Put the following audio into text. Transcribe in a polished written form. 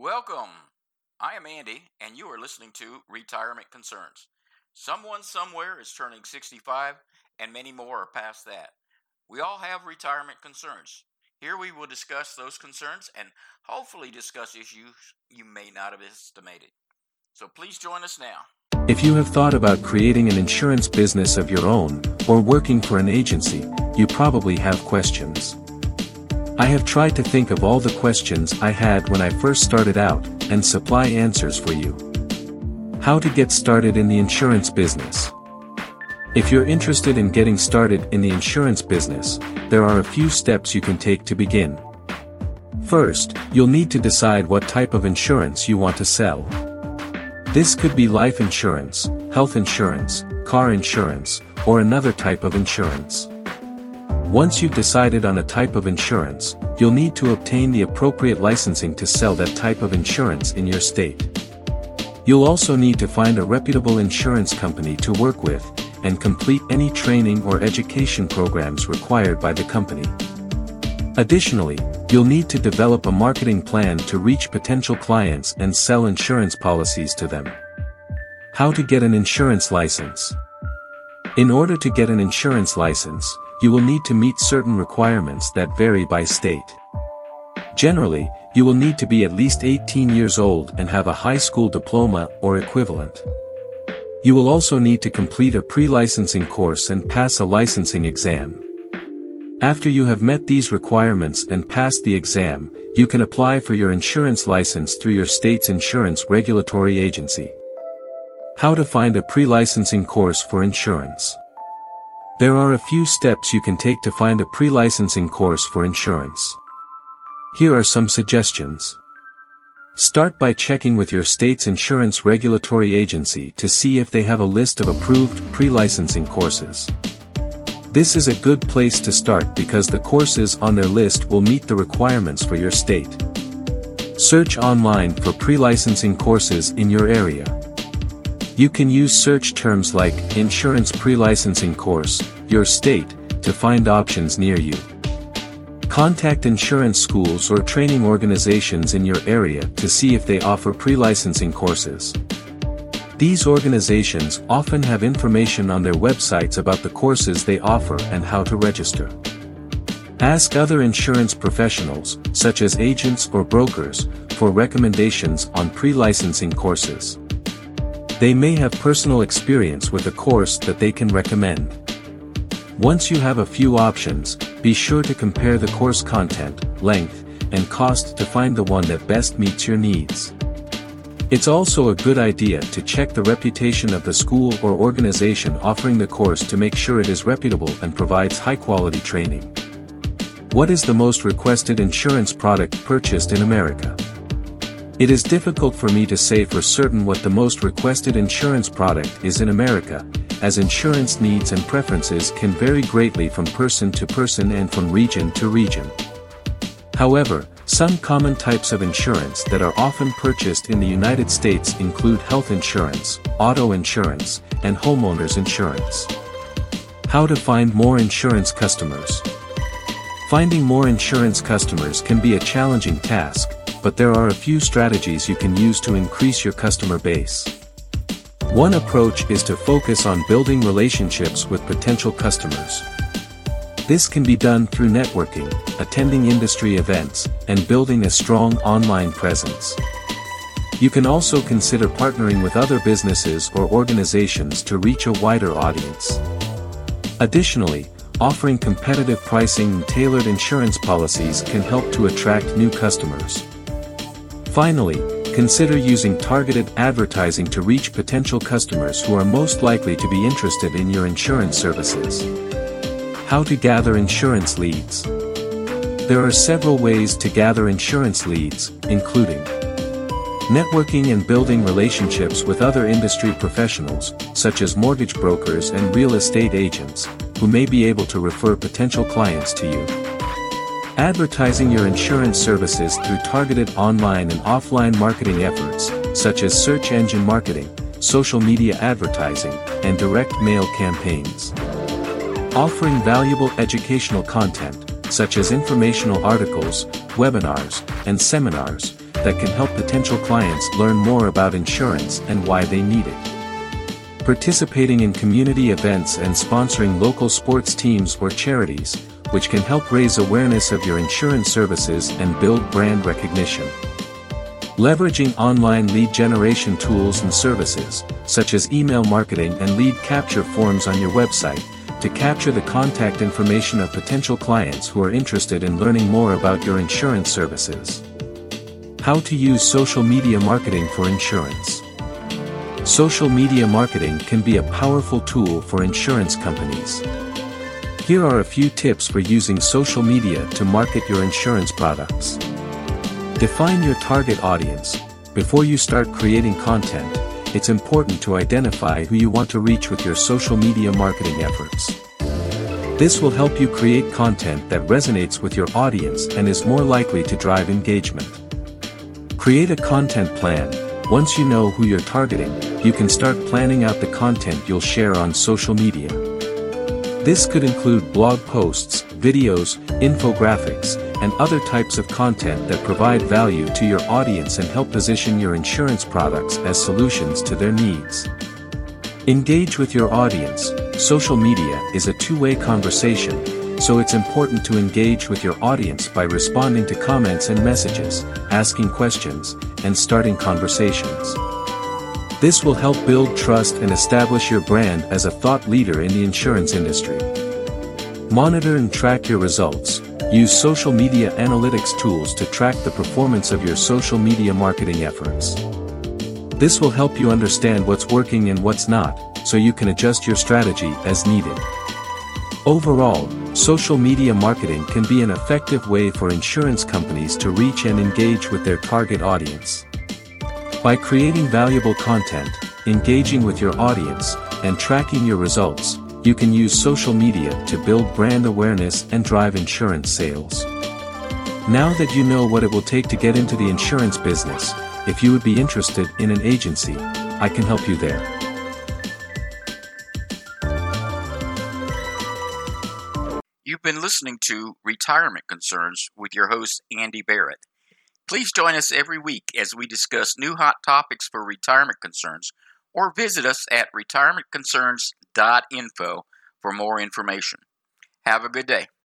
Welcome. I am Andy, and you are listening to Retirement Concerns. Someone somewhere is turning 65, and many more are past that. We all have retirement concerns. Here we will discuss those concerns and hopefully discuss issues you may not have estimated. So please join us now. If you have thought about creating an insurance business of your own, or working for an agency, you probably have questions. I have tried to think of all the questions I had when I first started out, and supply answers for you. How to get started in the insurance business. If you're interested in getting started in the insurance business, there are a few steps you can take to begin. First, you'll need to decide what type of insurance you want to sell. This could be life insurance, health insurance, car insurance, or another type of insurance. Once you've decided on a type of insurance, you'll need to obtain the appropriate licensing to sell that type of insurance in your state. You'll also need to find a reputable insurance company to work with, and complete any training or education programs required by the company. Additionally, you'll need to develop a marketing plan to reach potential clients and sell insurance policies to them. How to get an insurance license. In order to get an insurance license, you will need to meet certain requirements that vary by state. Generally, you will need to be at least 18 years old and have a high school diploma or equivalent. You will also need to complete a pre-licensing course and pass a licensing exam. After you have met these requirements and passed the exam, you can apply for your insurance license through your state's insurance regulatory agency. How to find a pre-licensing course for insurance. There are a few steps you can take to find a pre-licensing course for insurance. Here are some suggestions. Start by checking with your state's insurance regulatory agency to see if they have a list of approved pre-licensing courses. This is a good place to start because the courses on their list will meet the requirements for your state. Search online for pre-licensing courses in your area. You can use search terms like insurance pre-licensing course, your state, to find options near you. Contact insurance schools or training organizations in your area to see if they offer pre-licensing courses. These organizations often have information on their websites about the courses they offer and how to register. Ask other insurance professionals, such as agents or brokers, for recommendations on pre-licensing courses. They may have personal experience with a course that they can recommend. Once you have a few options, be sure to compare the course content, length, and cost to find the one that best meets your needs. It's also a good idea to check the reputation of the school or organization offering the course to make sure it is reputable and provides high-quality training. What is the most requested insurance product purchased in America? It is difficult for me to say for certain what the most requested insurance product is in America, as insurance needs and preferences can vary greatly from person to person and from region to region. However, some common types of insurance that are often purchased in the United States include health insurance, auto insurance, and homeowners insurance. How to find more insurance customers. Finding more insurance customers can be a challenging task, but there are a few strategies you can use to increase your customer base. One approach is to focus on building relationships with potential customers. This can be done through networking, attending industry events, and building a strong online presence. You can also consider partnering with other businesses or organizations to reach a wider audience. Additionally, offering competitive pricing and tailored insurance policies can help to attract new customers. Finally, consider using targeted advertising to reach potential customers who are most likely to be interested in your insurance services. How to gather insurance leads. There are several ways to gather insurance leads, including networking and building relationships with other industry professionals, such as mortgage brokers and real estate agents, who may be able to refer potential clients to you. Advertising your insurance services through targeted online and offline marketing efforts, such as search engine marketing, social media advertising, and direct mail campaigns. Offering valuable educational content, such as informational articles, webinars, and seminars, that can help potential clients learn more about insurance and why they need it. Participating in community events and sponsoring local sports teams or charities, which can help raise awareness of your insurance services and build brand recognition. Leveraging online lead generation tools and services, such as email marketing and lead capture forms on your website, to capture the contact information of potential clients who are interested in learning more about your insurance services. How to use social media marketing for insurance. Social media marketing can be a powerful tool for insurance companies. Here are a few tips for using social media to market your insurance products. Define your target audience. Before you start creating content, it's important to identify who you want to reach with your social media marketing efforts. This will help you create content that resonates with your audience and is more likely to drive engagement. Create a content plan. Once you know who you're targeting, you can start planning out the content you'll share on social media. This could include blog posts, videos, infographics, and other types of content that provide value to your audience and help position your insurance products as solutions to their needs. Engage with your audience. Social media is a two-way conversation, so it's important to engage with your audience by responding to comments and messages, asking questions, and starting conversations. This will help build trust and establish your brand as a thought leader in the insurance industry. Monitor and track your results. Use social media analytics tools to track the performance of your social media marketing efforts. This will help you understand what's working and what's not, so you can adjust your strategy as needed. Overall, social media marketing can be an effective way for insurance companies to reach and engage with their target audience. By creating valuable content, engaging with your audience, and tracking your results, you can use social media to build brand awareness and drive insurance sales. Now that you know what it will take to get into the insurance business, if you would be interested in an agency, I can help you there. You've been listening to Retirement Concerns with your host, Andy Barrett. Please join us every week as we discuss new hot topics for retirement concerns, or visit us at retirementconcerns.info for more information. Have a good day.